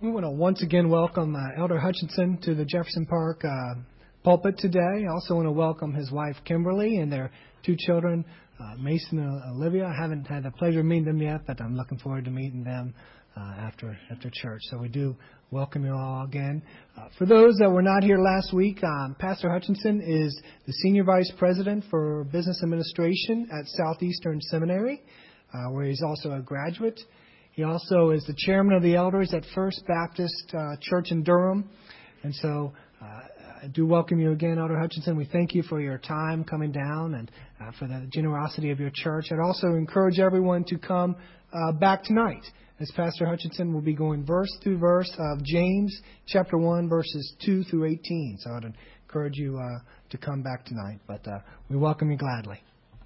We want to once again welcome Elder Hutchinson to the Jefferson Park pulpit today. I also want to welcome his wife, Kimberly, and their two children, Mason and Olivia. I haven't had the pleasure of meeting them yet, but I'm looking forward to meeting them after church. So we do welcome you all again. For those that were not here last week, Pastor Hutchinson is the Senior Vice President for Business Administration at Southeastern Seminary, where he's also a graduate. He also is the chairman of the elders at First Baptist Church in Durham. And so I do welcome you again, Elder Hutchinson. We thank you for your time coming down and for the generosity of your church. I'd also encourage everyone to come back tonight, as Pastor Hutchinson will be going verse through verse of James chapter 1, verses 2 through 18. So I'd encourage you to come back tonight. But we welcome you gladly.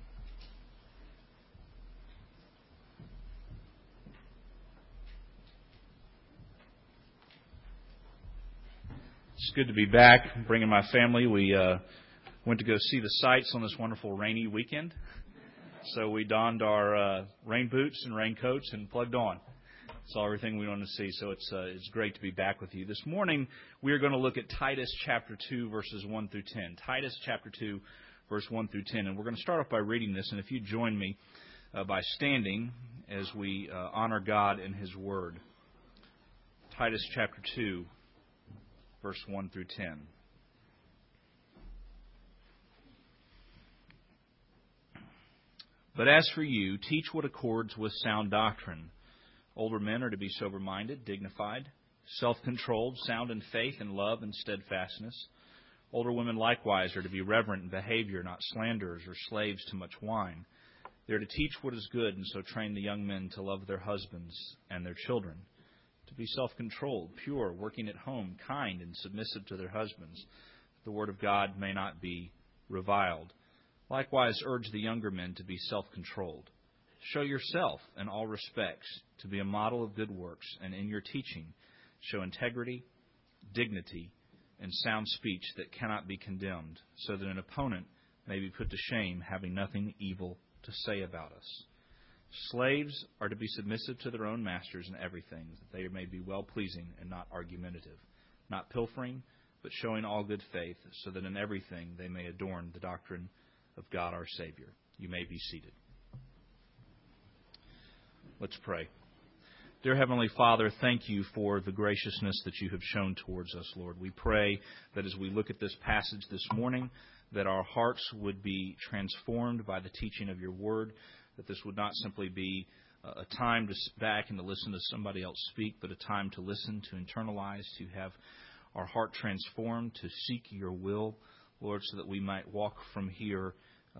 It's good to be back, bringing my family. We went to go see the sights on this wonderful rainy weekend. So we donned our rain boots and raincoats and plugged on. Saw everything we wanted to see. So it's great to be back with you. This morning, we are going to look at Titus chapter 2, verses 1 through 10. Titus chapter 2, verse 1 through 10. And we're going to start off by reading this. And if you join me by standing as we honor God and His Word. Titus chapter 2. Verse 1 through 10. But as for you, teach what accords with sound doctrine. Older men are to be sober-minded, dignified, self-controlled, sound in faith and love and steadfastness. Older women likewise are to be reverent in behavior, not slanderers or slaves to much wine. They are to teach what is good, and so train the young men to love their husbands and their children, to be self-controlled, pure, working at home, kind, and submissive to their husbands, that the word of God may not be reviled. Likewise, urge the younger men to be self-controlled. Show yourself in all respects to be a model of good works, and in your teaching show integrity, dignity, and sound speech that cannot be condemned, so that an opponent may be put to shame, having nothing evil to say about us. Slaves are to be submissive to their own masters in everything, that they may be well-pleasing and not argumentative, not pilfering, but showing all good faith, so that in everything they may adorn the doctrine of God our Savior. You may be seated. Let's pray. Dear Heavenly Father, thank you for the graciousness that you have shown towards us, Lord. We pray that as we look at this passage this morning, that our hearts would be transformed by the teaching of your word, that this would not simply be a time to sit back and to listen to somebody else speak, but a time to listen, to internalize, to have our heart transformed, to seek your will, Lord, so that we might walk from here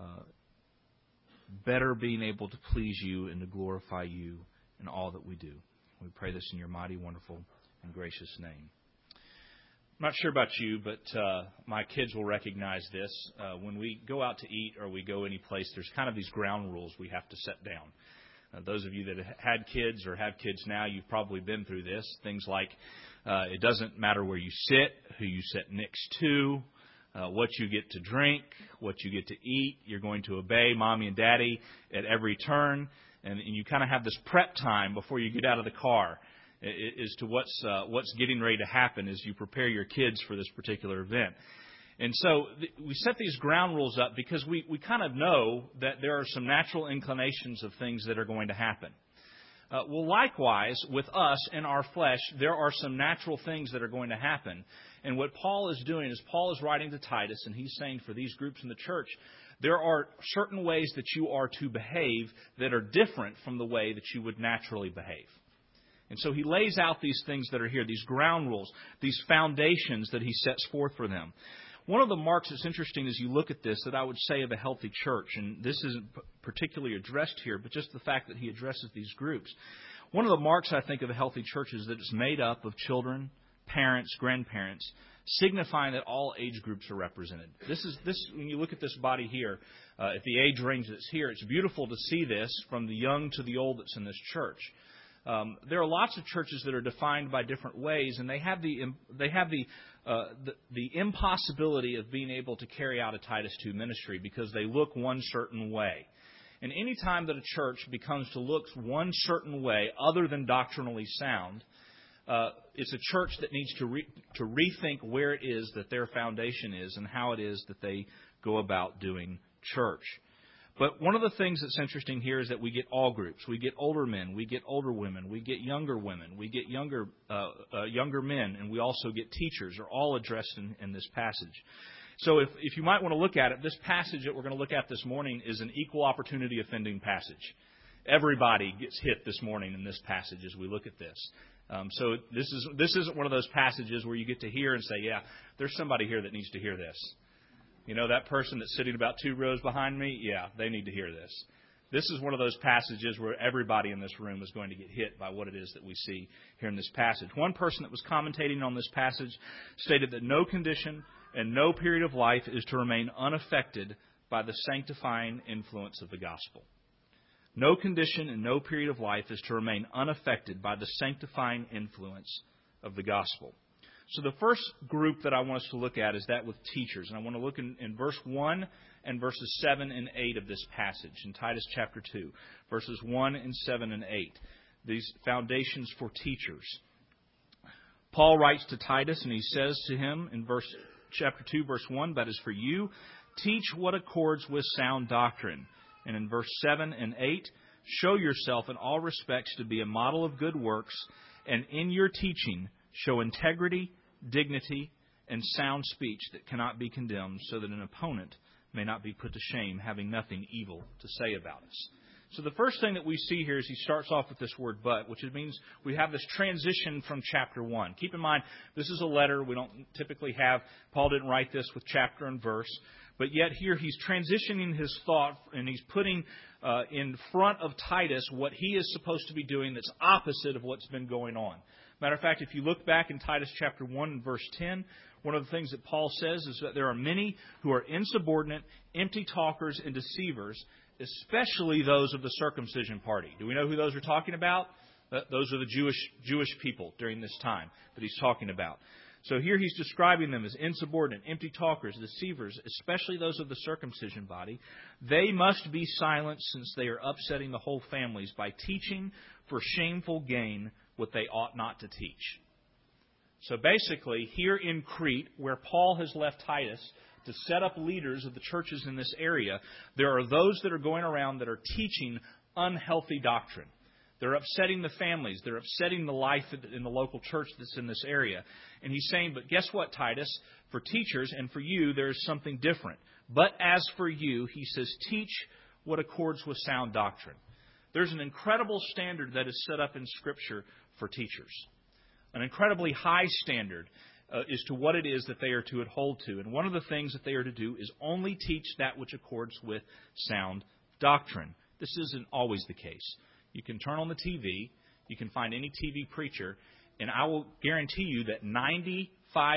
better being able to please you and to glorify you in all that we do. We pray this in your mighty, wonderful, and gracious name. I'm not sure about you, but my kids will recognize this. When we go out to eat or we go any place, there's kind of these ground rules we have to set down. Those of you that had kids or have kids now, you've probably been through this. Things like it doesn't matter where you sit, who you sit next to, what you get to drink, what you get to eat. You're going to obey Mommy and Daddy at every turn. And you kind of have this prep time before you get out of the car as to what's getting ready to happen as you prepare your kids for this particular event. And so we set these ground rules up because we kind of know that there are some natural inclinations of things that are going to happen. Well, likewise, with us in our flesh, there are some natural things that are going to happen. And what Paul is doing is Paul is writing to Titus, and he's saying for these groups in the church, there are certain ways that you are to behave that are different from the way that you would naturally behave. And so he lays out these things that are here, these ground rules, these foundations that he sets forth for them. One of the marks that's interesting as you look at this that I would say of a healthy church, and this isn't particularly addressed here, but just the fact that he addresses these groups. One of the marks, I think, of a healthy church is that it's made up of children, parents, grandparents, signifying that all age groups are represented. This when you look at this body here, at the age range that's here, it's beautiful to see this from the young to the old that's in this church. There are lots of churches that are defined by different ways, and they have the impossibility of being able to carry out a Titus 2 ministry because they look one certain way. And any time that a church becomes to look one certain way other than doctrinally sound, it's a church that needs to rethink where it is that their foundation is and how it is that they go about doing church. But one of the things that's interesting here is that we get all groups. We get older men, we get older women, we get younger women, we get younger men, and we also get teachers, are all addressed in this passage. So if you might want to look at it, this passage that we're going to look at this morning is an equal opportunity offending passage. Everybody gets hit this morning in this passage as we look at this. So this isn't one of those passages where you get to hear and say, yeah, there's somebody here that needs to hear this. You know, that person that's sitting about 2 rows behind me, yeah, they need to hear this. This is one of those passages where everybody in this room is going to get hit by what it is that we see here in this passage. One person that was commentating on this passage stated that no condition and no period of life is to remain unaffected by the sanctifying influence of the gospel. No condition and no period of life is to remain unaffected by the sanctifying influence of the gospel. So the first group that I want us to look at is that with teachers. And I want to look in verse 1 and verses 7 and 8 of this passage in Titus chapter 2. Verses 1 and 7 and 8. These foundations for teachers. Paul writes to Titus and he says to him in chapter 2, verse 1, that is for you, teach what accords with sound doctrine. And in verse 7 and 8, show yourself in all respects to be a model of good works, and in your teaching show integrity, dignity, and sound speech that cannot be condemned, so that an opponent may not be put to shame, having nothing evil to say about us. So the first thing that we see here is he starts off with this word but, which means we have this transition from chapter 1. Keep in mind, this is a letter. We don't typically have, Paul didn't write this with chapter and verse. But yet here he's transitioning his thought and he's putting in front of Titus what he is supposed to be doing that's opposite of what's been going on. Matter of fact, if you look back in Titus chapter 1 and verse 10, one of the things that Paul says is that there are many who are insubordinate, empty talkers, and deceivers, especially those of the circumcision party. Do we know who those are talking about? Those are the Jewish people during this time that he's talking about. So here he's describing them as insubordinate, empty talkers, deceivers, especially those of the circumcision body. They must be silenced, since they are upsetting the whole families by teaching for shameful gain what they ought not to teach. So basically, here in Crete, where Paul has left Titus to set up leaders of the churches in this area, there are those that are going around that are teaching unhealthy doctrine. They're upsetting the families. They're upsetting the life in the local church that's in this area. And he's saying, but guess what, Titus? For teachers and for you, there is something different. But as for you, he says, teach what accords with sound doctrine. There's an incredible standard that is set up in Scripture for teachers. An incredibly high standard as to what it is that they are to hold to. And one of the things that they are to do is only teach that which accords with sound doctrine. This isn't always the case. You can turn on the TV, you can find any TV preacher, and I will guarantee you that 95%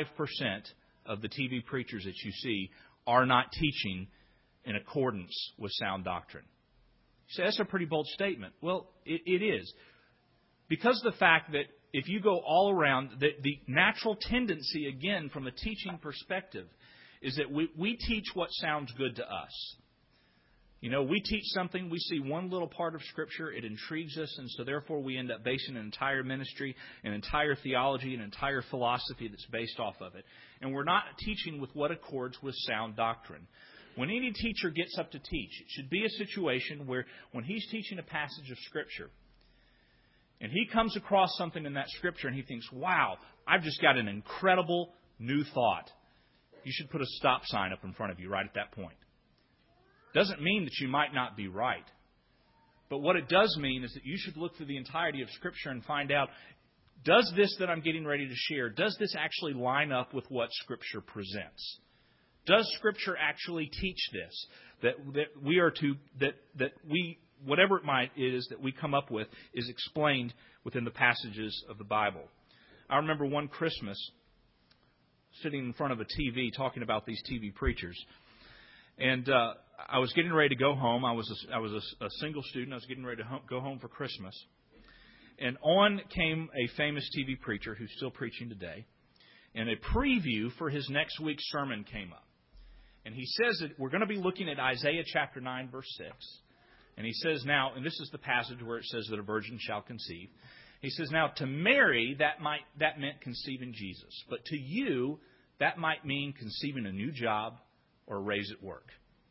of the TV preachers that you see are not teaching in accordance with sound doctrine. You say, that's a pretty bold statement. Well, it is. Because of the fact that if you go all around, the natural tendency, again, from a teaching perspective, is that we teach what sounds good to us. You know, we teach something, we see one little part of Scripture, it intrigues us, and so therefore we end up basing an entire ministry, an entire theology, an entire philosophy that's based off of it. And we're not teaching with what accords with sound doctrine. When any teacher gets up to teach, it should be a situation where when he's teaching a passage of Scripture, and he comes across something in that Scripture and he thinks, wow, I've just got an incredible new thought. You should put a stop sign up in front of you right at that point. Doesn't mean that you might not be right. But what it does mean is that you should look through the entirety of Scripture and find out, does this that I'm getting ready to share, does this actually line up with what Scripture presents? Does Scripture actually teach this? That we are to, that we, whatever it is that we come up with, is explained within the passages of the Bible. I remember one Christmas sitting in front of a TV talking about these TV preachers. And I was getting ready to go home. I was a single student. I was getting ready to go home for Christmas. And on came a famous TV preacher who's still preaching today. And a preview for his next week's sermon came up. And he says that we're going to be looking at Isaiah chapter 9, verse 6. And he says now, and this is the passage where it says that a virgin shall conceive. He says, now to Mary, that meant conceiving Jesus. But to you, that might mean conceiving a new job or a raise at work.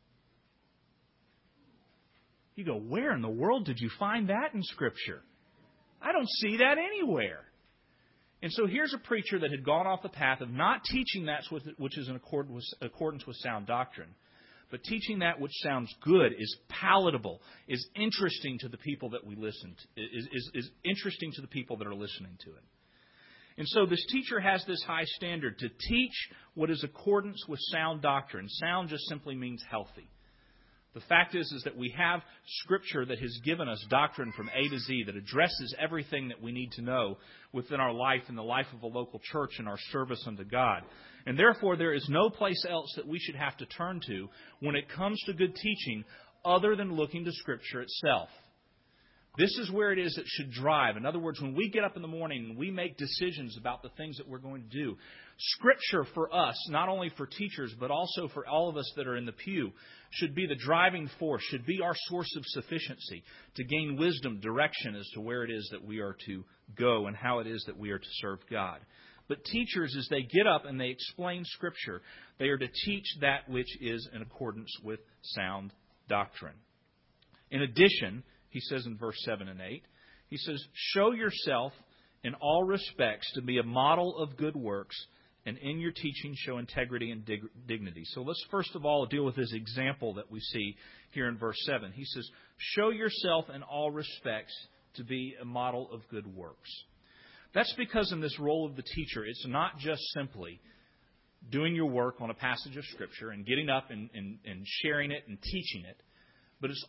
You go, where in the world did you find that in Scripture? I don't see that anywhere. And so here's a preacher that had gone off the path of not teaching that which is in accordance with sound doctrine, but teaching that which sounds good, is palatable, is interesting to the people that we listen to, is interesting to the people that are listening to it. And so this teacher has this high standard to teach what is accordance with sound doctrine. Sound just simply means healthy. The fact is that we have Scripture that has given us doctrine from A to Z that addresses everything that we need to know within our life and the life of a local church and our service unto God. And therefore, there is no place else that we should have to turn to when it comes to good teaching other than looking to Scripture itself. This is where it is that should drive. In other words, when we get up in the morning and we make decisions about the things that we're going to do, Scripture for us, not only for teachers, but also for all of us that are in the pew, should be the driving force, should be our source of sufficiency to gain wisdom, direction as to where it is that we are to go and how it is that we are to serve God. But teachers, as they get up and they explain Scripture, they are to teach that which is in accordance with sound doctrine. In addition, he says in verse 7 and 8, he says, show yourself in all respects to be a model of good works, and in your teaching show integrity and dignity. So let's first of all deal with this example that we see here in verse 7. He says, show yourself in all respects to be a model of good works. That's because in this role of the teacher, it's not just simply doing your work on a passage of Scripture and getting up and sharing it and teaching it, but it's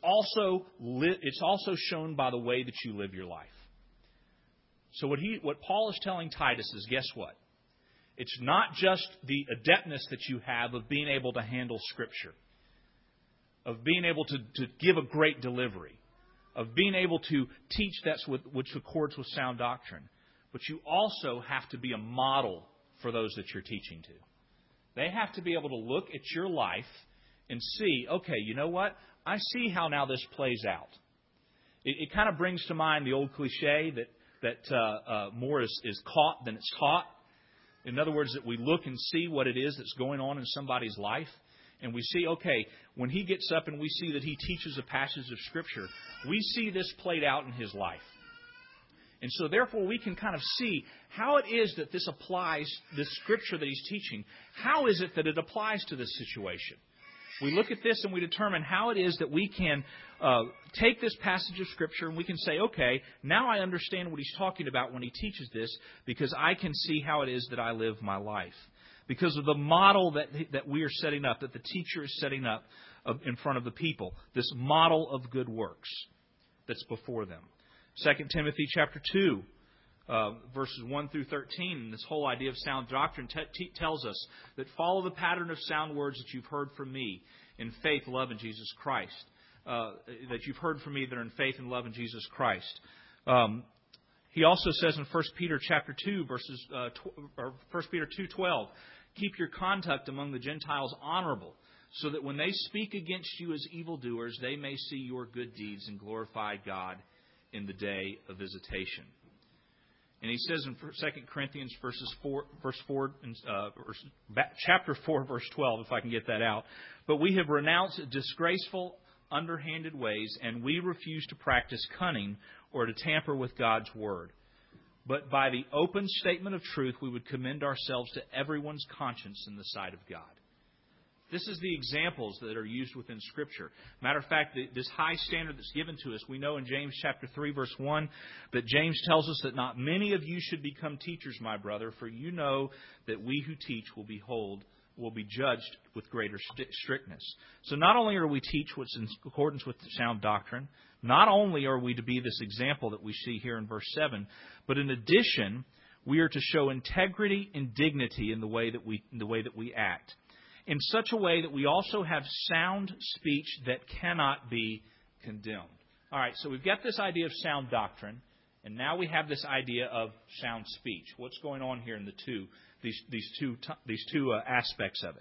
also shown by the way that you live your life. So what Paul is telling Titus is, guess what? It's not just the adeptness that you have of being able to handle Scripture, of being able to give a great delivery, of being able to teach which accords with sound doctrine, but you also have to be a model for those that you're teaching to. They have to be able to look at your life and see, okay, you know what? I see how now this plays out. It kind of brings to mind the old cliche that more is caught than it's taught. In other words, that we look and see what it is that's going on in somebody's life, and we see, okay, when he gets up and we see that he teaches a passage of Scripture, we see this played out in his life. And so therefore we can kind of see how it is that this applies, this Scripture that he's teaching, how is it that it applies to this situation? We look at this and we determine how it is that we can take this passage of Scripture and we can say, okay, now I understand what he's talking about when he teaches this because I can see how it is that I live my life. Because of the model that we are setting up, that the teacher is setting up in front of the people, this model of good works that's before them. 2 Timothy chapter 2, verses 1 through 13, this whole idea of sound doctrine tells us that follow the pattern of sound words that you've heard from me in faith, love, in Jesus Christ. That you've heard from me that are in faith and love in Jesus Christ. He also says in 1 Peter chapter 2, or 1 Peter 2:12, keep your conduct among the Gentiles honorable, so that when they speak against you as evildoers, they may see your good deeds and glorify God in the day of visitation. And he says in 2 Corinthians chapter 4, verse 12, if I can get that out, but we have renounced disgraceful, underhanded ways, and we refuse to practice cunning or to tamper with God's word. But by the open statement of truth, we would commend ourselves to everyone's conscience in the sight of God. This is the examples that are used within Scripture. Matter of fact, this high standard that's given to us, we know in James chapter 3, verse 1, that James tells us that not many of you should become teachers, my brother, for you know that we who teach will be judged with greater strictness. So not only are we teach what's in accordance with sound doctrine, not only are we to be this example that we see here in verse 7, but in addition, we are to show integrity and dignity in the way that we act, in such a way that we also have sound speech that cannot be condemned. All right, so we've got this idea of sound doctrine, and now we have this idea of sound speech. What's going on here in these two aspects of it?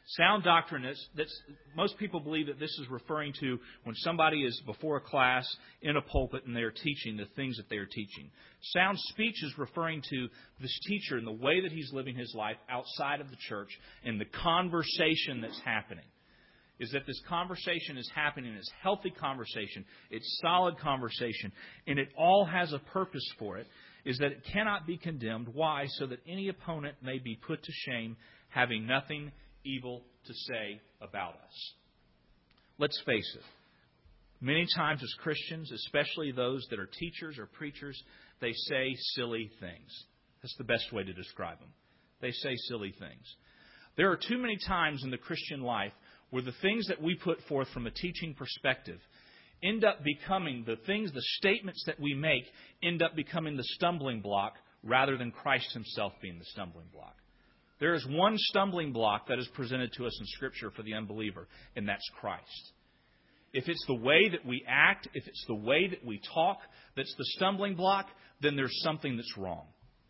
Sound doctrine, most people believe that this is referring to when somebody is before a class in a pulpit and they are teaching the things that they are teaching. Sound speech is referring to this teacher and the way that he's living his life outside of the church and the conversation that's happening. Is that this conversation is happening, it's healthy conversation, it's solid conversation, and it all has a purpose for it, is that it cannot be condemned. Why? So that any opponent may be put to shame, having nothing evil to say about us. Let's face it. Many times as Christians, especially those that are teachers or preachers, they say silly things. That's the best way to describe them. They say silly things. There are too many times in the Christian life where the things that we put forth from a teaching perspective end up becoming the statements that we make end up becoming the stumbling block rather than Christ Himself being the stumbling block. There is one stumbling block that is presented to us in Scripture for the unbeliever, and that's Christ. If it's the way that we act, if it's the way that we talk that's the stumbling block, then there's something that's wrong.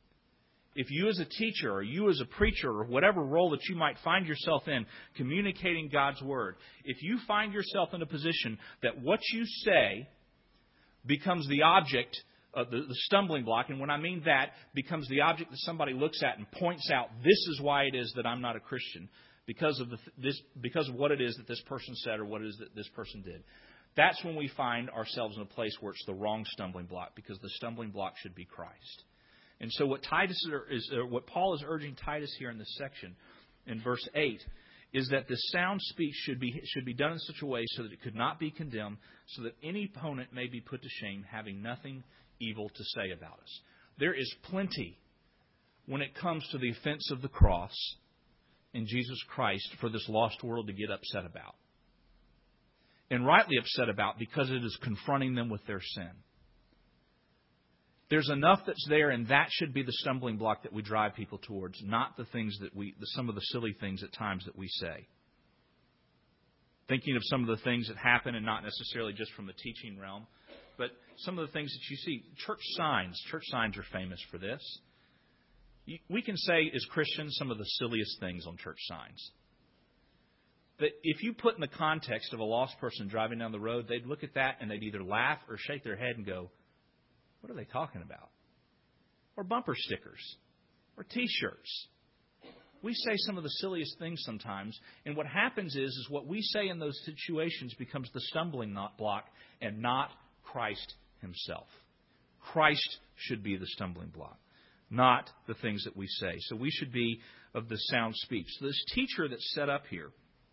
If you as a teacher or you as a preacher or whatever role that you might find yourself in communicating God's Word, if you find yourself in a position that what you say becomes the object the stumbling block, and when I mean that, becomes the object that somebody looks at and points out, this is why it is that I'm not a Christian, because of what it is that this person said or what it is that this person did. That's when we find ourselves in a place where it's the wrong stumbling block, because the stumbling block should be Christ. And so what Paul is urging Titus here in this section, in verse 8, is that this sound speech should be done in such a way so that it could not be condemned, so that any opponent may be put to shame, having nothing evil to say about us. There is plenty when it comes to the offense of the cross in Jesus Christ for this lost world to get upset about. And rightly upset about, because it is confronting them with their sin. There's enough that's there, and that should be the stumbling block that we drive people towards, not the things that some of the silly things at times that we say. Thinking of some of the things that happen, and not necessarily just from the teaching realm, but some of the things that you see. Church signs are famous for this. We can say as Christians some of the silliest things on church signs. But if you put in the context of a lost person driving down the road, they'd look at that and they'd either laugh or shake their head and go, what are they talking about? Or bumper stickers. Or T-shirts. We say some of the silliest things sometimes, and what happens is what we say in those situations becomes the stumbling block and not Christ Himself. Christ should be the stumbling block, not the things that we say. So we should be of the sound speech. So this teacher that's set up here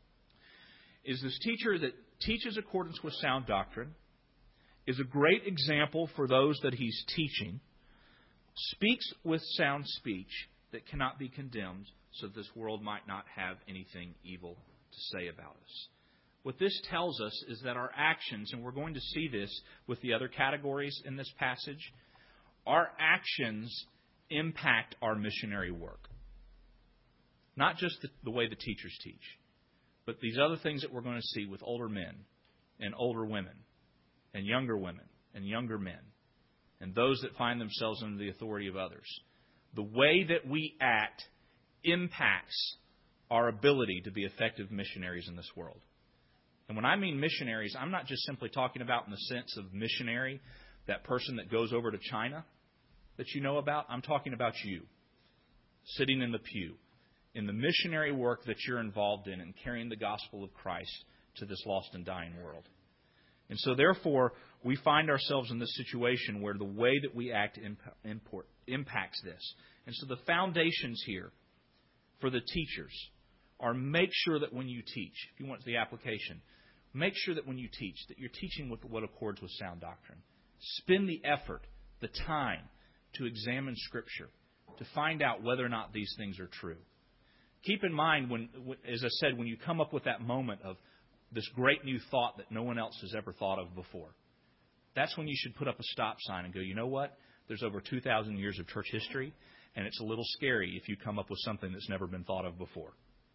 is this teacher that teaches accordance with sound doctrine, is a great example for those that he's teaching, speaks with sound speech that cannot be condemned, so that this world might not have anything evil to say about us. What this tells us is that our actions, and we're going to see this with the other categories in this passage, our actions impact our missionary work. Not just the way the teachers teach, but these other things that we're going to see with older men and older women and younger men and those that find themselves under the authority of others. The way that we act impacts our ability to be effective missionaries in this world. And when I mean missionaries, I'm not just simply talking about in the sense of missionary, that person that goes over to China that you know about. I'm talking about you, sitting in the pew, in the missionary work that you're involved in carrying the gospel of Christ to this lost and dying world. And so therefore, we find ourselves in this situation where the way that we act impacts this. And so the foundations here for the teachers are make sure that when you teach, if you want the application, make sure that when you teach, that you're teaching with what accords with sound doctrine. Spend the effort, the time to examine Scripture, to find out whether or not these things are true. Keep in mind, as I said, when you come up with that moment of this great new thought that no one else has ever thought of before, that's when you should put up a stop sign and go, you know what? There's over 2,000 years of church history, and it's a little scary if you come up with something that's never been thought of before.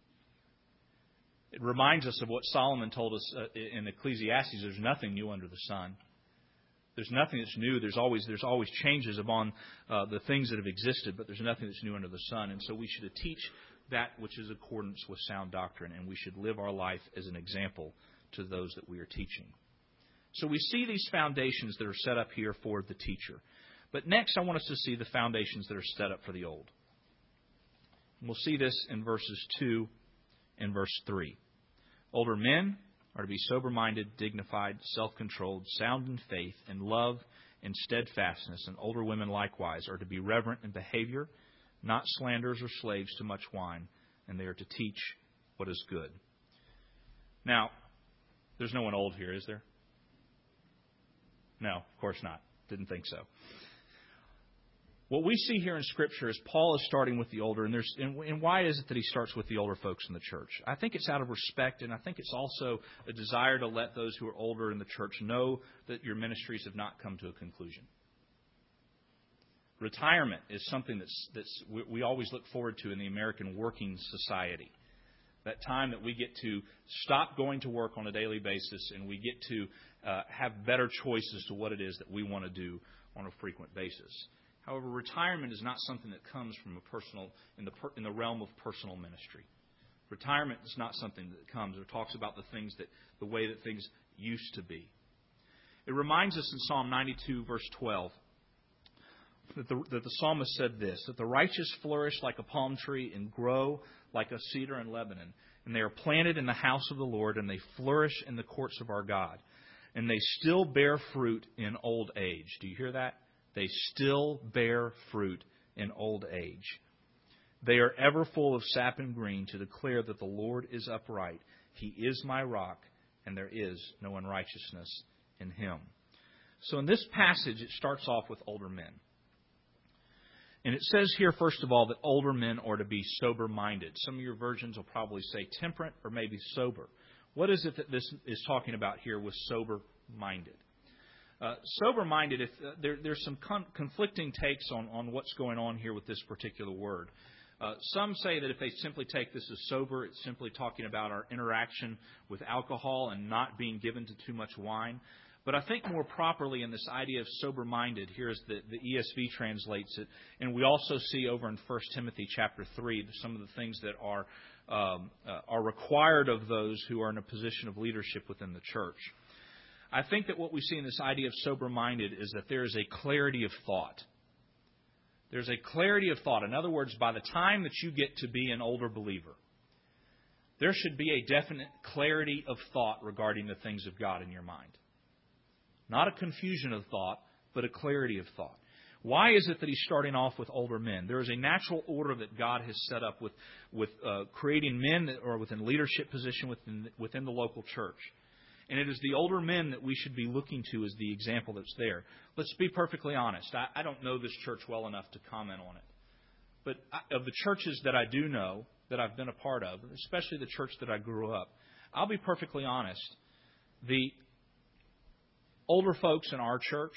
It reminds us of what Solomon told us in Ecclesiastes. There's nothing new under the sun. There's nothing that's new. There's always changes upon the things that have existed, but there's nothing that's new under the sun. And so we should teach that which is accordance with sound doctrine, and we should live our life as an example to those that we are teaching. So we see these foundations that are set up here for the teacher. But next, I want us to see the foundations that are set up for the old. And we'll see this in verses 2 and verse 3. Older men are to be sober-minded, dignified, self-controlled, sound in faith, in love, and steadfastness. And older women likewise are to be reverent in behavior, not slanderers or slaves to much wine, and they are to teach what is good. Now, there's no one old here, is there? No, of course not. Didn't think so. What we see here in Scripture is Paul is starting with the older, and why is it that he starts with the older folks in the church? I think it's out of respect, and I think it's also a desire to let those who are older in the church know that your ministries have not come to a conclusion. Retirement is something that's we always look forward to in the American working society. That time that we get to stop going to work on a daily basis, and we get to have better choices to what it is that we want to do on a frequent basis. However, retirement is not something that comes from a personal in the realm of personal ministry. Retirement is not something that comes or talks about the way that things used to be. It reminds us in Psalm 92, verse 12, that the psalmist said this, that the righteous flourish like a palm tree and grow like a cedar in Lebanon, and they are planted in the house of the Lord, and they flourish in the courts of our God, and they still bear fruit in old age. Do you hear that? They still bear fruit in old age. They are ever full of sap and green to declare that the Lord is upright. He is my rock, and there is no unrighteousness in Him. So in this passage, it starts off with older men. And it says here, first of all, that older men are to be sober-minded. Some of your versions will probably say temperate or maybe sober. What is it that this is talking about here with sober-minded? Sober-minded, there's some conflicting takes on what's going on here with this particular word. Some say that if they simply take this as sober, it's simply talking about our interaction with alcohol and not being given to too much wine. But I think more properly in this idea of sober-minded, here's the ESV translates it, and we also see over in 1 Timothy chapter 3 some of the things that are required of those who are in a position of leadership within the church. I think that what we see in this idea of sober-minded is that there is a clarity of thought. There's a clarity of thought. In other words, by the time that you get to be an older believer, there should be a definite clarity of thought regarding the things of God in your mind. Not a confusion of thought, but a clarity of thought. Why is it that he's starting off with older men? There is a natural order that God has set up with creating men that are within leadership position within the local church. And it is the older men that we should be looking to as the example that's there. Let's be perfectly honest. I don't know this church well enough to comment on it. But of the churches that I do know, that I've been a part of, especially the church that I grew up, I'll be perfectly honest. The older folks in our church,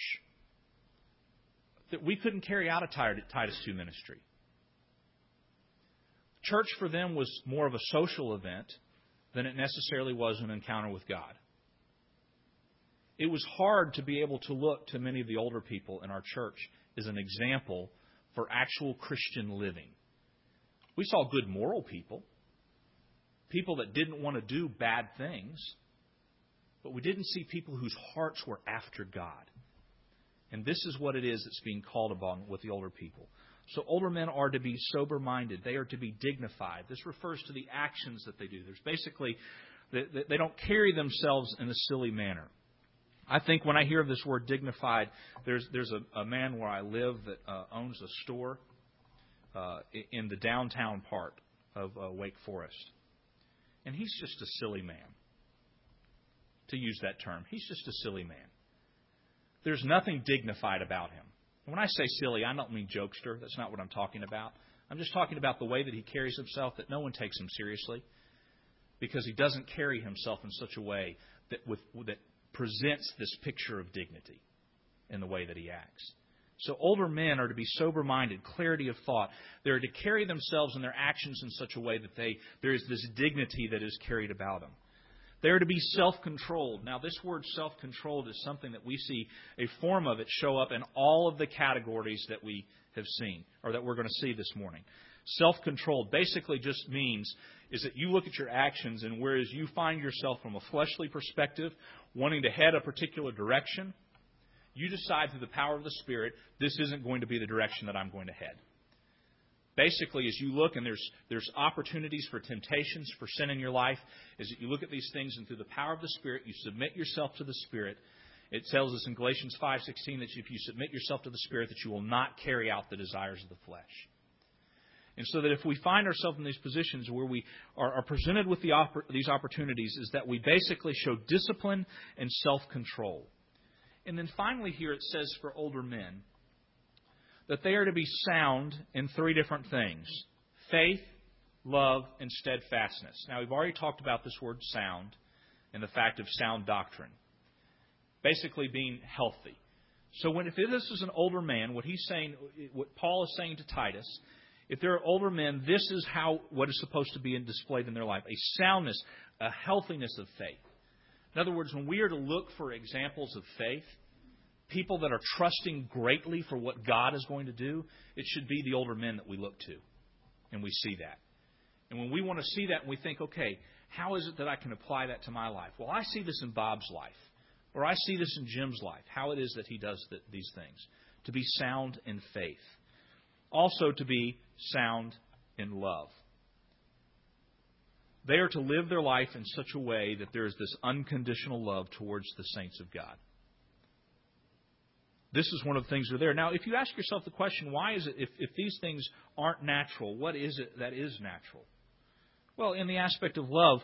that we couldn't carry out a Titus II ministry. Church for them was more of a social event than it necessarily was an encounter with God. It was hard to be able to look to many of the older people in our church as an example for actual Christian living. We saw good moral people, people that didn't want to do bad things, but we didn't see people whose hearts were after God. And this is what it is that's being called upon with the older people. So older men are to be sober-minded. They are to be dignified. This refers to the actions that they do. There's basically, they don't carry themselves in a silly manner. I think when I hear of this word dignified, there's a man where I live that owns a store in the downtown part of Wake Forest. And he's just a silly man, to use that term. He's just a silly man. There's nothing dignified about him. And when I say silly, I don't mean jokester. That's not what I'm talking about. I'm just talking about the way that he carries himself, that no one takes him seriously, because he doesn't carry himself in such a way that presents this picture of dignity in the way that he acts. So older men are to be sober-minded, clarity of thought. They're to carry themselves and their actions in such a way that there is this dignity that is carried about them. They're to be self-controlled. Now, this word self-controlled is something that we see a form of it show up in all of the categories that we have seen, or that we're going to see this morning. Self-controlled basically just means is that you look at your actions, and whereas you find yourself from a fleshly perspective wanting to head a particular direction, you decide through the power of the Spirit, this isn't going to be the direction that I'm going to head. Basically, as you look, and there's opportunities for temptations, for sin in your life, is that you look at these things, and through the power of the Spirit, you submit yourself to the Spirit. It tells us in Galatians 5:16 that if you submit yourself to the Spirit, that you will not carry out the desires of the flesh. And so that if we find ourselves in these positions where we are presented with these opportunities, is that we basically show discipline and self-control. And then finally here it says for older men that they are to be sound in three different things: faith, love, and steadfastness. Now, we've already talked about this word sound and the fact of sound doctrine. Basically being healthy. So if this is an older man, what Paul is saying to Titus, if there are older men, this is what is supposed to be displayed in their life: a soundness, a healthiness of faith. In other words, when we are to look for examples of faith, people that are trusting greatly for what God is going to do, it should be the older men that we look to. And we see that. And when we want to see that and we think, okay, how is it that I can apply that to my life? Well, I see this in Bob's life. Or I see this in Jim's life, how it is that he does these things. To be sound in faith. Also to be sound in love. They are to live their life in such a way that there is this unconditional love towards the saints of God. This is one of the things that are there. Now, if you ask yourself the question, why is it, if these things aren't natural, what is it that is natural? Well, in the aspect of love,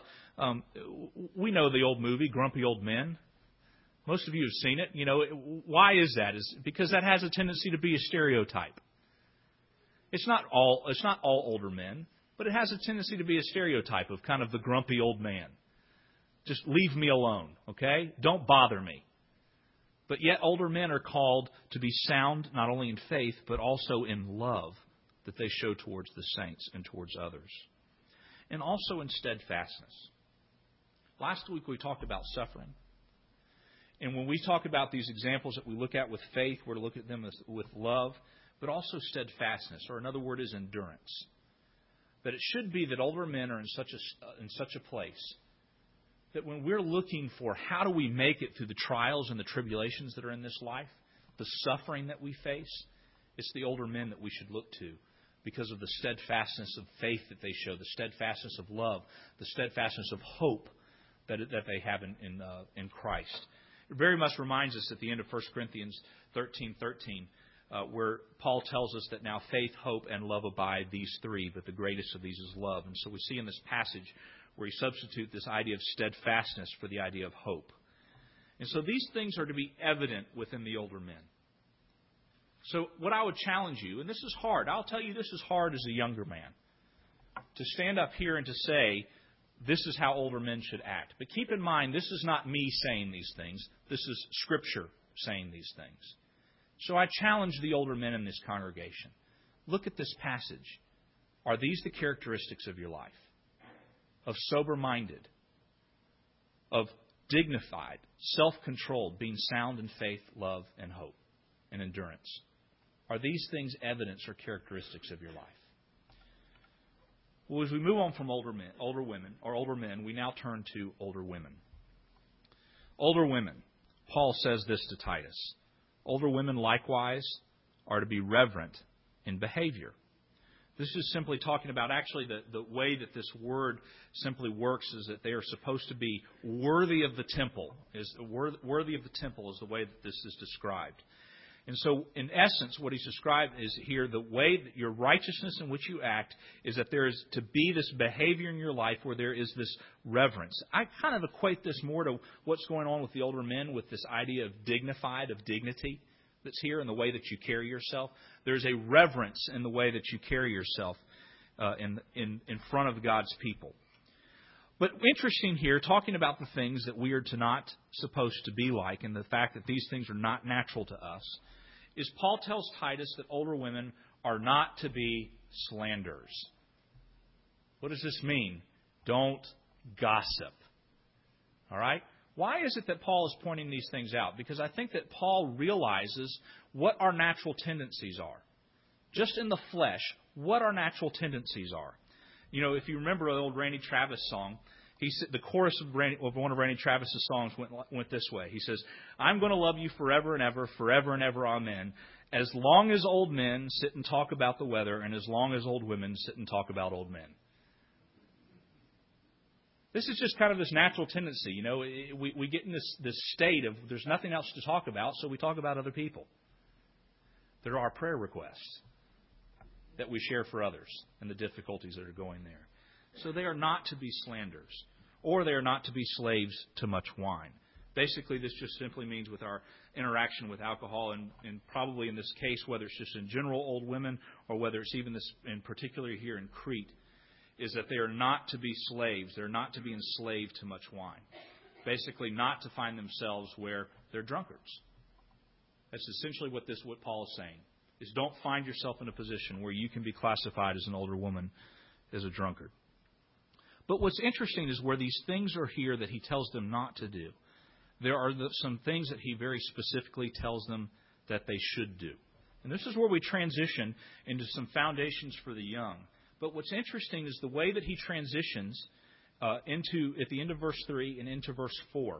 we know the old movie, Grumpy Old Men. Most of you have seen it. You know, why is that? Is because that has a tendency to be a stereotype. It's not all older men, but it has a tendency to be a stereotype of kind of the grumpy old man. Just leave me alone, okay? Don't bother me. But yet older men are called to be sound not only in faith, but also in love that they show towards the saints and towards others. And also in steadfastness. Last week we talked about suffering. And when we talk about these examples that we look at with faith, we're to look at them with love, but also steadfastness, or another word is endurance. That it should be that older men are in such a place that when we're looking for how do we make it through the trials and the tribulations that are in this life, the suffering that we face, it's the older men that we should look to because of the steadfastness of faith that they show, the steadfastness of love, the steadfastness of hope that they have in Christ. It very much reminds us at the end of 1 Corinthians 13:13, where Paul tells us that now faith, hope, and love abide, these three, but the greatest of these is love. And so we see in this passage where he substitutes this idea of steadfastness for the idea of hope. And so these things are to be evident within the older men. So what I would challenge you, and this is hard, I'll tell you this is hard as a younger man, to stand up here and to say, this is how older men should act. But keep in mind, this is not me saying these things. This is Scripture saying these things. So I challenge the older men in this congregation. Look at this passage. Are these the characteristics of your life? Of sober-minded, of dignified, self-controlled, being sound in faith, love, and hope, and endurance. Are these things evidence or characteristics of your life? Well, as we move on from older men, we now turn to older women. Older women, Paul says this to Titus. Older women likewise are to be reverent in behavior. This is simply talking about actually the way that this word simply works is that they are supposed to be worthy of the temple. Worthy of the temple is the way that this is described. And so, in essence, what he's described is here the way that your righteousness in which you act is that there is to be this behavior in your life where there is this reverence. I kind of equate this more to what's going on with the older men with this idea of dignified, of dignity that's here in the way that you carry yourself. There's a reverence in the way that you carry yourself in front of God's people. But interesting here, talking about the things that we are not supposed to be like and the fact that these things are not natural to us, is Paul tells Titus that older women are not to be slanderers. What does this mean? Don't gossip. All right? Why is it that Paul is pointing these things out? Because I think that Paul realizes what our natural tendencies are. just in the flesh, what our natural tendencies are. You know, if you remember the old Randy Travis song, he said, the chorus of one of Randy Travis's songs went this way. He says, "I'm going to love you forever and ever, amen. As long as old men sit and talk about the weather, and as long as old women sit and talk about old men." This is just kind of this natural tendency. You know, we get in this state of there's nothing else to talk about, so we talk about other people. There are prayer requests that we share for others and the difficulties that are going there. So they are not to be slanders, or they are not to be slaves to much wine. Basically, this just simply means with our interaction with alcohol, and probably in this case, whether it's just in general old women or whether it's even this in particular here in Crete, is that they are not to be slaves. They're not to be enslaved to much wine. Basically, not to find themselves where they're drunkards. That's essentially what Paul is saying, is don't find yourself in a position where you can be classified as an older woman, as a drunkard. But what's interesting is where these things are here that he tells them not to do, there are some things that he very specifically tells them that they should do. And this is where we transition into some foundations for the young. But what's interesting is the way that he transitions at the end of verse 3 and into verse 4.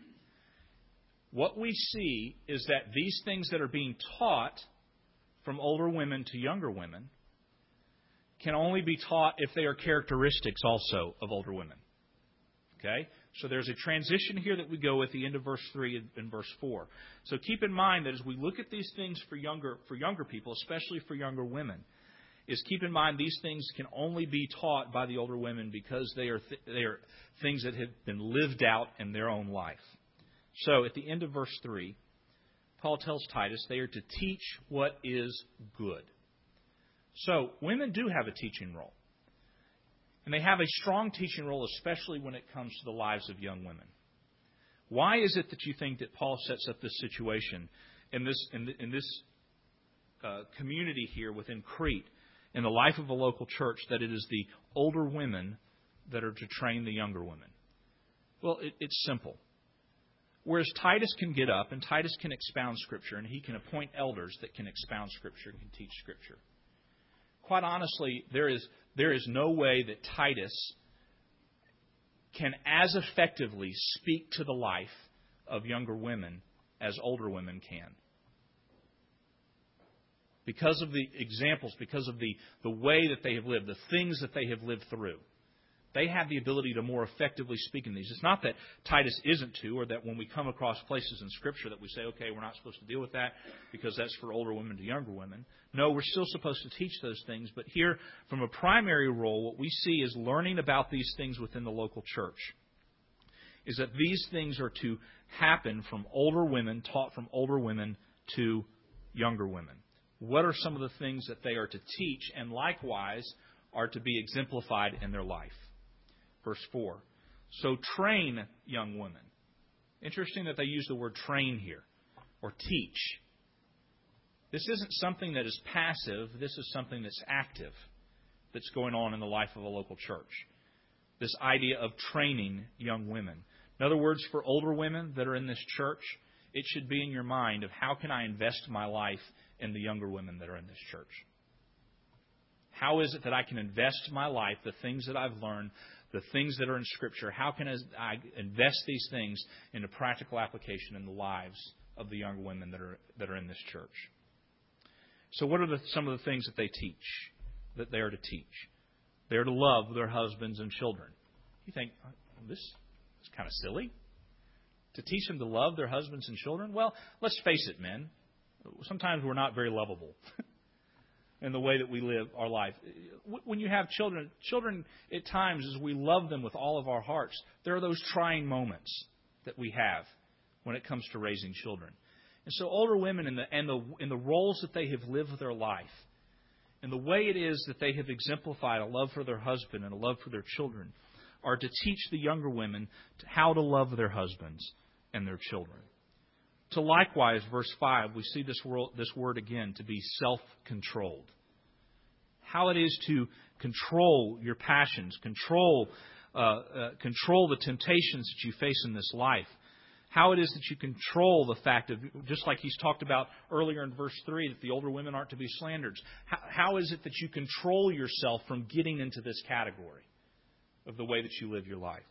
What we see is that these things that are being taught from older women to younger women can only be taught if they are characteristics also of older women. Okay? So there's a transition here that we go at the end of verse 3 and verse 4. So keep in mind that as we look at these things for younger people, especially for younger women, is keep in mind these things can only be taught by the older women because they are things that have been lived out in their own life. So at the end of verse 3, Paul tells Titus they are to teach what is good. So women do have a teaching role. And they have a strong teaching role, especially when it comes to the lives of young women. Why is it that you think that Paul sets up this situation in this community here within Crete, in the life of a local church, that it is the older women that are to train the younger women? Well, it's simple. Whereas Titus can get up and Titus can expound Scripture, and he can appoint elders that can expound Scripture and can teach Scripture. Quite honestly, there is no way that Titus can as effectively speak to the life of younger women as older women can. Because of the examples, because of the way that they have lived, the things that they have lived through. They have the ability to more effectively speak in these. It's not that Titus isn't to, or that when we come across places in Scripture that we say, okay, we're not supposed to deal with that because that's for older women to younger women. No, we're still supposed to teach those things. But here, from a primary role, what we see is learning about these things within the local church. Is that these things are to happen from older women, taught from older women to younger women. What are some of the things that they are to teach, and likewise are to be exemplified in their life? Verse 4. So train young women. Interesting that they use the word train here, or teach. This isn't something that is passive. This is something that's active, that's going on in the life of a local church. This idea of training young women. In other words, for older women that are in this church, it should be in your mind of how can I invest my life in the younger women that are in this church? How is it that I can invest my life, the things that I've learned, the things that are in Scripture, how can I invest these things into practical application in the lives of the younger women that are in this church? So what are some of the things that they teach, that they are to teach? They are to love their husbands and children. You think, this is kind of silly? To teach them to love their husbands and children? Well, let's face it, men. Sometimes we're not very lovable in the way that we live our life. When you have children at times, as we love them with all of our hearts, there are those trying moments that we have when it comes to raising children. And so older women in the roles that they have lived their life, and the way it is that they have exemplified a love for their husband and a love for their children, are to teach the younger women how to love their husbands and their children. So likewise, verse 5, we see this word again, to be self-controlled. How it is to control your passions, control the temptations that you face in this life. How it is that you control the fact of, just like he's talked about earlier in verse 3, that the older women aren't to be slandered. How is it that you control yourself from getting into this category of the way that you live your life?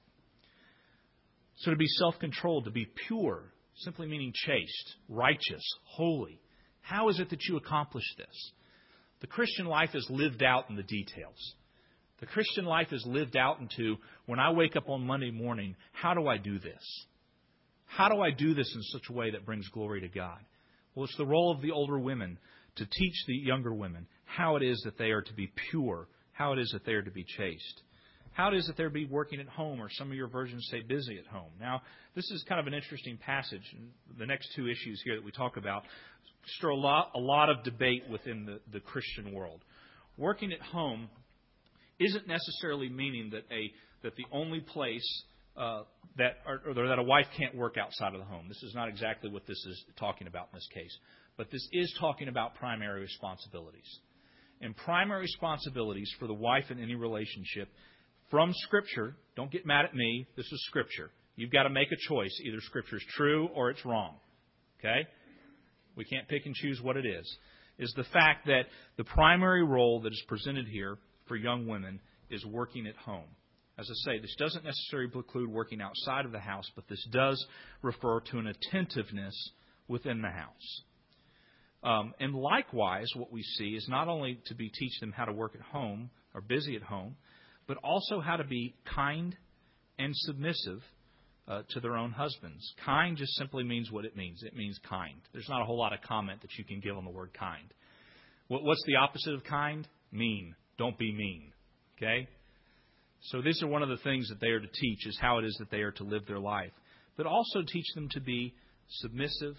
So to be self-controlled, to be pure, simply meaning chaste, righteous, holy. How is it that you accomplish this? The Christian life is lived out in the details. The Christian life is lived out into, when I wake up on Monday morning, how do I do this? How do I do this in such a way that brings glory to God? Well, it's the role of the older women to teach the younger women how it is that they are to be pure, how it is that they are to be chaste, how it is that they're to be working at home, or some of your versions say busy at home. Now, this is kind of an interesting passage. And the next two issues here that we talk about stir a lot of debate within the Christian world. Working at home isn't necessarily meaning that the only place that a wife can't work outside of the home. This is not exactly what this is talking about in this case. But this is talking about primary responsibilities. And primary responsibilities for the wife in any relationship from Scripture, don't get mad at me, this is Scripture. You've got to make a choice. Either Scripture is true or it's wrong. Okay? We can't pick and choose what it is the fact that the primary role that is presented here for young women is working at home. As I say, this doesn't necessarily preclude working outside of the house, but this does refer to an attentiveness within the house. And likewise, what we see is not only to teach them how to work at home or busy at home, but also how to be kind and submissive to their own husbands. Kind just simply means what it means. It means kind. There's not a whole lot of comment that you can give on the word kind. What's the opposite of kind? Mean. Don't be mean. Okay? So these are one of the things that they are to teach, is how it is that they are to live their life. But also teach them to be submissive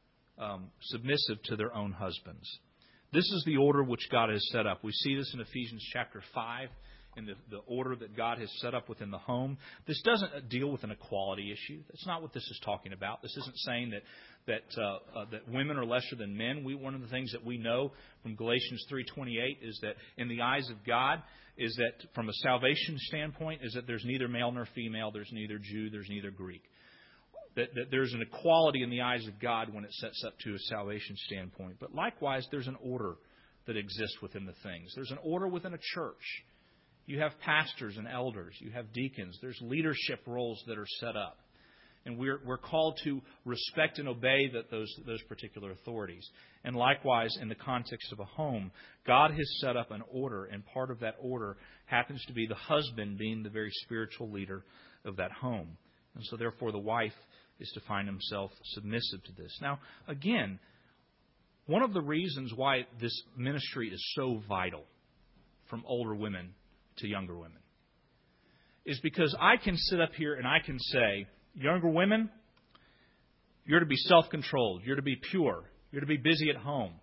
to their own husbands. This is the order which God has set up. We see this in Ephesians chapter 5, in the order that God has set up within the home. This doesn't deal with an equality issue. That's not what this is talking about. This isn't saying that women are lesser than men. One of the things that we know from Galatians 3:28 is that in the eyes of God, is that from a salvation standpoint, is that there's neither male nor female, there's neither Jew, there's neither Greek. That there's an equality in the eyes of God when it sets up to a salvation standpoint. But likewise, there's an order that exists within the things. There's an order within a church. You have pastors and elders. You have deacons. There's leadership roles that are set up. And we're called to respect and obey those particular authorities. And likewise, in the context of a home, God has set up an order, and part of that order happens to be the husband being the very spiritual leader of that home. And so therefore the wife is to find himself submissive to this. Now, again, one of the reasons why this ministry is so vital from older women to younger women is because I can sit up here and I can say, younger women, you're to be self-controlled. You're to be pure. You're to be busy at home.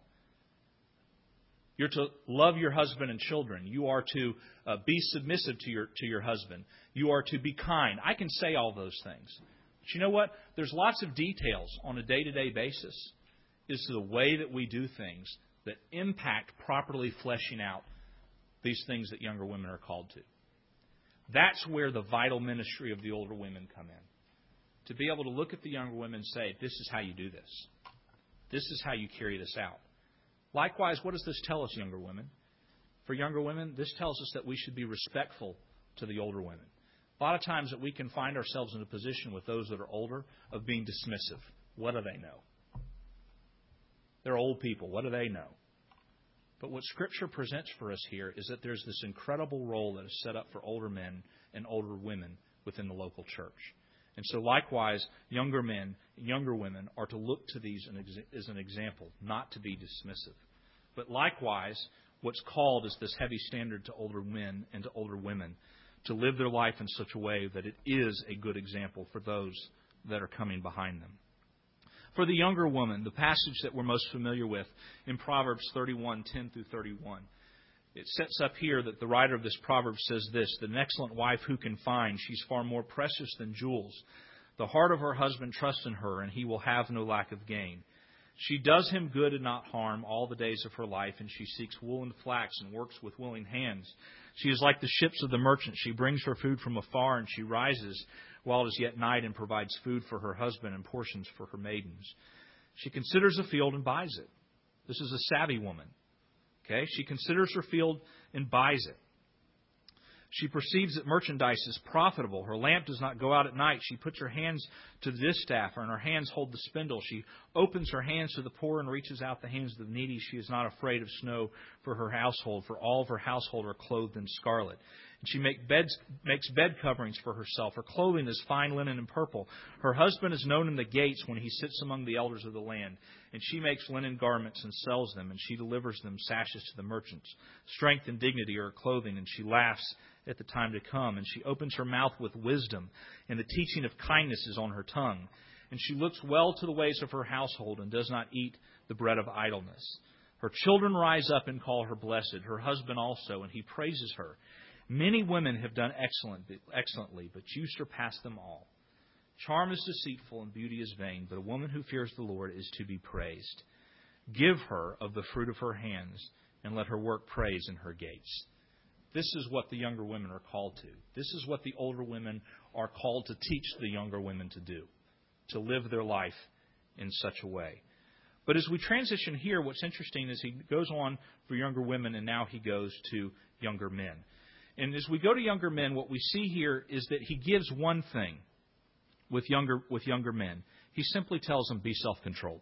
You're to love your husband and children. You are to be submissive to your husband. You are to be kind. I can say all those things. But you know what? There's lots of details on a day-to-day basis as to the way that we do things that impact properly fleshing out these things that younger women are called to. That's where the vital ministry of the older women come in. To be able to look at the younger women and say, this is how you do this. This is how you carry this out. Likewise, what does this tell us, younger women? For younger women, this tells us that we should be respectful to the older women. A lot of times that we can find ourselves in a position with those that are older of being dismissive. What do they know? They're old people. What do they know? But what Scripture presents for us here is that there's this incredible role that is set up for older men and older women within the local church. And so likewise, younger men and younger women are to look to these as an example, not to be dismissive. But likewise, what's called is this heavy standard to older men and to older women to live their life in such a way that it is a good example for those that are coming behind them. For the younger woman, the passage that we're most familiar with in Proverbs 31:10 through 31, it sets up here that the writer of this proverb says this: "An excellent wife who can find? She's far more precious than jewels. The heart of her husband trusts in her, and he will have no lack of gain. She does him good and not harm all the days of her life, and she seeks wool and flax and works with willing hands. She is like the ships of the merchant. She brings her food from afar, and she rises while it is yet night and provides food for her husband and portions for her maidens. She considers a field and buys it. This is a savvy woman. Okay? She considers her field and buys it. She perceives that merchandise is profitable. Her lamp does not go out at night. She puts her hands to the distaff, and her hands hold the spindle. She opens her hands to the poor and reaches out the hands of the needy. She is not afraid of snow for her household, for all of her household are clothed in scarlet. And she makes bed coverings for herself. Her clothing is fine linen and purple. Her husband is known in the gates when he sits among the elders of the land. And she makes linen garments and sells them, and she delivers them sashes to the merchants. Strength and dignity are her clothing, and she laughs at the time to come. And she opens her mouth with wisdom, and the teaching of kindness is on her tongue. And she looks well to the ways of her household, and does not eat the bread of idleness. Her children rise up and call her blessed, her husband also, and he praises her. Many women have done excellently, but you surpass them all. Charm is deceitful and beauty is vain, but a woman who fears the Lord is to be praised. Give her of the fruit of her hands, and let her work praise in her gates. This is what the younger women are called to. This is what the older women are called to teach the younger women to do, to live their life in such a way. But as we transition here, what's interesting is he goes on for younger women, and now he goes to younger men. And as we go to younger men, what we see here is that he gives one thing with younger men. He simply tells them, be self-controlled.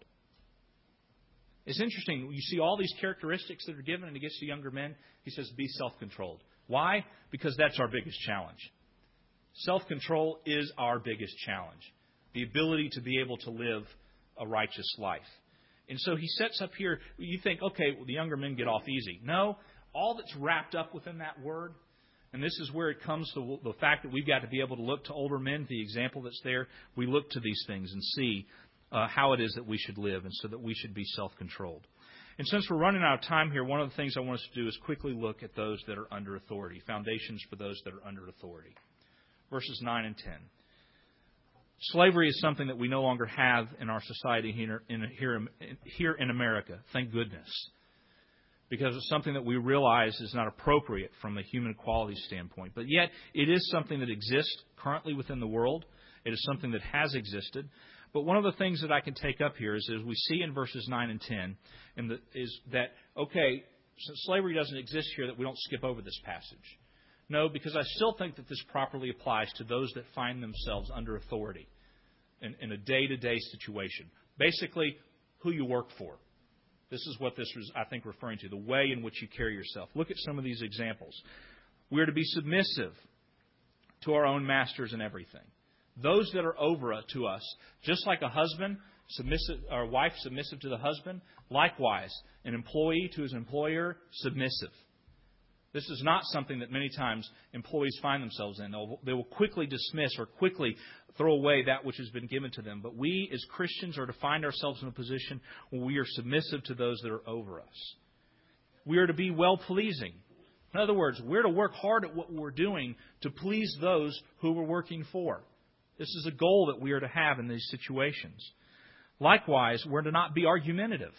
It's interesting. You see all these characteristics that are given, and he gets to younger men. He says, be self-controlled. Why? Because that's our biggest challenge. Self-control is our biggest challenge. The ability to be able to live a righteous life. And so he sets up here, you think, okay, well, the younger men get off easy. No, all that's wrapped up within that word. And this is where it comes to the fact that we've got to be able to look to older men, the example that's there. We look to these things and see how it is that we should live, and so that we should be self-controlled. And since we're running out of time here, one of the things I want us to do is quickly look at those that are under authority, foundations for those that are under authority. Verses 9 and 10. Slavery is something that we no longer have in our society here in America. Thank goodness. Because it's something that we realize is not appropriate from a human quality standpoint. But yet, it is something that exists currently within the world. It is something that has existed. But one of the things that I can take up here is we see in verses 9 and 10, is that, okay, since slavery doesn't exist here, that we don't skip over this passage. No, because I still think that this properly applies to those that find themselves under authority in a day-to-day situation. Basically, who you work for. This is what this was, I think, referring to, the way in which you carry yourself. Look at some of these examples. We are to be submissive to our own masters in everything. Those that are over to us, just like a husband, submissive, or a wife submissive to the husband, likewise, an employee to his employer, submissive. This is not something that many times employees find themselves in. They will quickly dismiss or quickly throw away that which has been given to them. But we as Christians are to find ourselves in a position where we are submissive to those that are over us. We are to be well-pleasing. In other words, we're to work hard at what we're doing to please those who we're working for. This is a goal that we are to have in these situations. Likewise, we're to not be argumentative.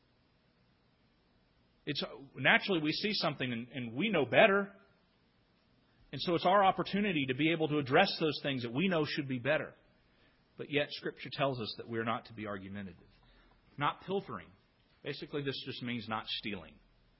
Naturally, we see something and we know better. And so it's our opportunity to be able to address those things that we know should be better. But yet, Scripture tells us that we're not to be argumentative. Not pilfering. Basically, this just means not stealing.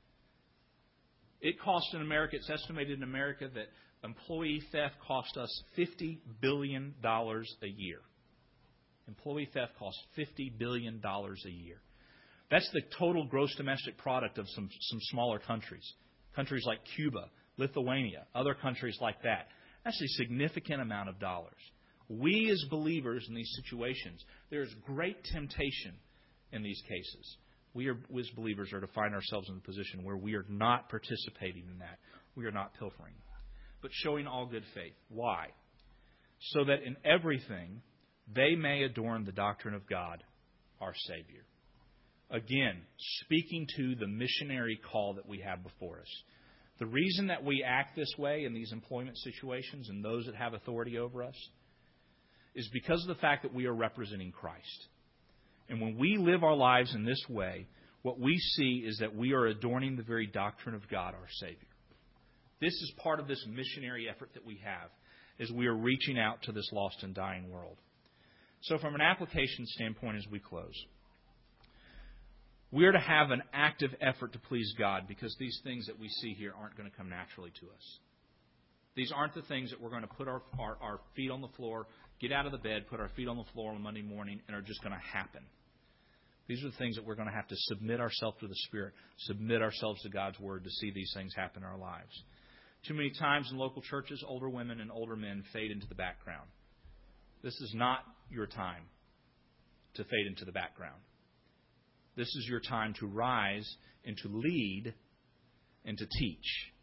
It costs in America, it's estimated in America that employee theft costs us $50 billion a year. Employee theft costs $50 billion a year. That's the total gross domestic product of some smaller countries. Countries like Cuba, Lithuania, other countries like that. That's a significant amount of dollars. We as believers in these situations, there is great temptation in these cases. We as believers are to find ourselves in a position where we are not participating in that. We are not pilfering. But showing all good faith. Why? So that in everything they may adorn the doctrine of God, our Savior. Again, speaking to the missionary call that we have before us. The reason that we act this way in these employment situations and those that have authority over us is because of the fact that we are representing Christ. And when we live our lives in this way, what we see is that we are adorning the very doctrine of God, our Savior. This is part of this missionary effort that we have, as we are reaching out to this lost and dying world. So from an application standpoint as we close, we are to have an active effort to please God, because these things that we see here aren't going to come naturally to us. These aren't the things that we're going to put our feet on the floor, get out of the bed, put our feet on the floor on Monday morning, and are just going to happen. These are the things that we're going to have to submit ourselves to the Spirit, submit ourselves to God's Word to see these things happen in our lives. Too many times in local churches, older women and older men fade into the background. This is not your time to fade into the background. This is your time to rise and to lead and to teach.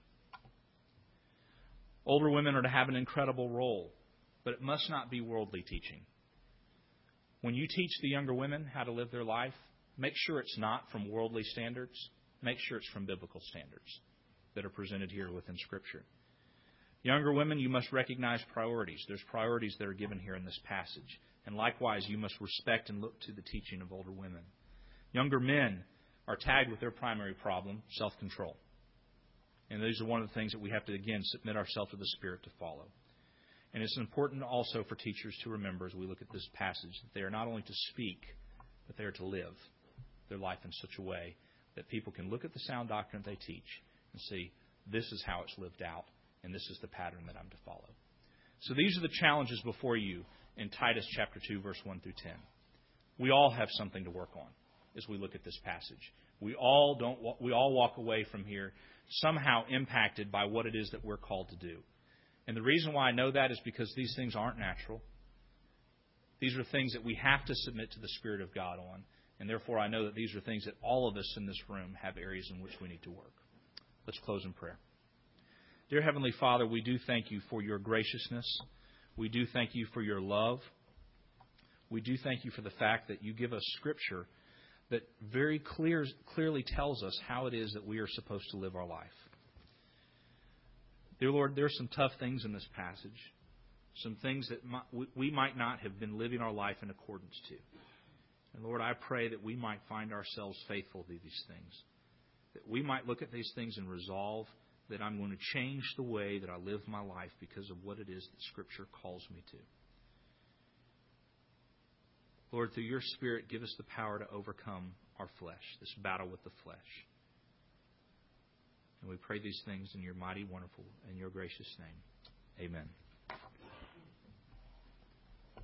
Older women are to have an incredible role, but it must not be worldly teaching. When you teach the younger women how to live their life, make sure it's not from worldly standards. Make sure it's from biblical standards that are presented here within Scripture. Younger women, you must recognize priorities. There's priorities that are given here in this passage. And likewise, you must respect and look to the teaching of older women. Younger men are tagged with their primary problem, self-control. And these are one of the things that we have to, again, submit ourselves to the Spirit to follow. And it's important also for teachers to remember as we look at this passage that they are not only to speak, but they are to live their life in such a way that people can look at the sound doctrine they teach and see, this is how it's lived out, and this is the pattern that I'm to follow. So these are the challenges before you in Titus chapter 2, verse 1 through 10. We all have something to work on as we look at this passage. We all walk away from here somehow impacted by what it is that we're called to do. And the reason why I know that is because these things aren't natural. These are things that we have to submit to the Spirit of God on. And therefore, I know that these are things that all of us in this room have areas in which we need to work. Let's close in prayer. Dear Heavenly Father, we do thank you for your graciousness. We do thank you for your love. We do thank you for the fact that you give us Scripture that very clearly tells us how it is that we are supposed to live our life. Dear Lord, there are some tough things in this passage, some things that we might not have been living our life in accordance to. And Lord, I pray that we might find ourselves faithful to these things, that we might look at these things and resolve that I'm going to change the way that I live my life because of what it is that Scripture calls me to. Lord, through your Spirit, give us the power to overcome our flesh, this battle with the flesh. And we pray these things in your mighty, wonderful, and your gracious name. Amen.